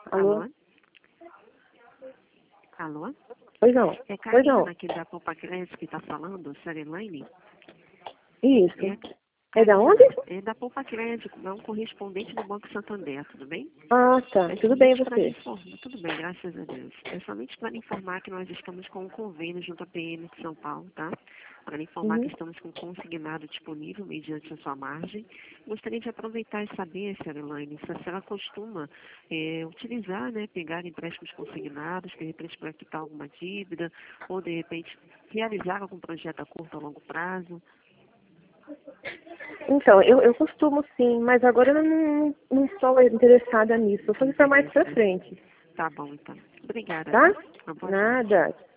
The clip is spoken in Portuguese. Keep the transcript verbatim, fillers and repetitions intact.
Alô? Alô? Alô? Pois não. É Pois não. Karina aqui da Poupa Crédito que está falando, senhora Elaine? Isso. É, É da Karina, onde? é da Poupa Crédito, é um correspondente do Banco Santander, tudo bem? Ah, tá. É Tudo bem, somente para você? informar, tudo bem, graças a Deus. É somente para informar que nós estamos com um convênio junto à P M de São Paulo, tá? Para informar que Uhum. estamos com consignado disponível mediante a sua margem. Gostaria de aproveitar e saber, senhora Elaine, se a senhora costuma é, utilizar, né, pegar empréstimos consignados, de repente para quitar alguma dívida, ou de repente realizar algum projeto a curto ou longo prazo. Então, eu, eu costumo sim, mas agora eu não, não estou interessada nisso. Vou fazer pra mais pra Interesse, né? frente, Tá bom, então. Obrigada, tá? tá? Uma boa tarde. Nada.